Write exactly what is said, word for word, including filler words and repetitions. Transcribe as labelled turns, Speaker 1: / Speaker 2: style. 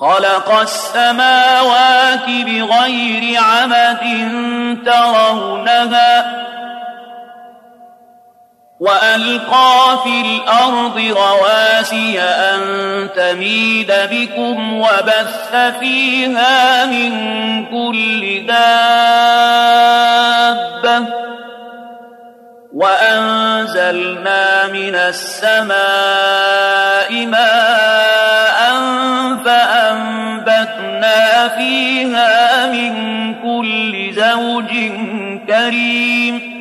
Speaker 1: خلق السماوات بغير عمد ترونها وألقى في الأرض رواسي أن تميد بكم وبث فيها من كل دابة وأنزلنا من السماء ماء فأنبتنا فيها من كل زوج كريم